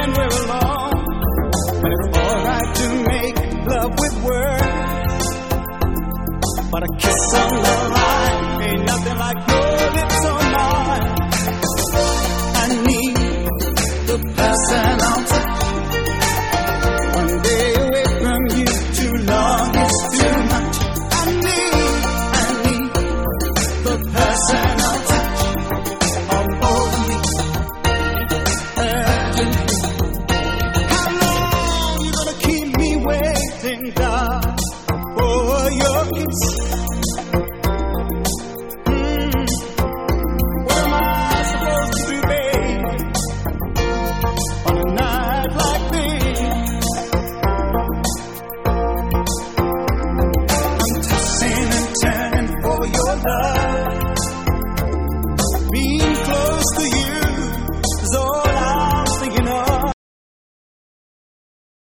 when we're alone. And it's alright to make love with words, but a kiss on the line ain't nothing like no lips on mine. I need the personal touch. One day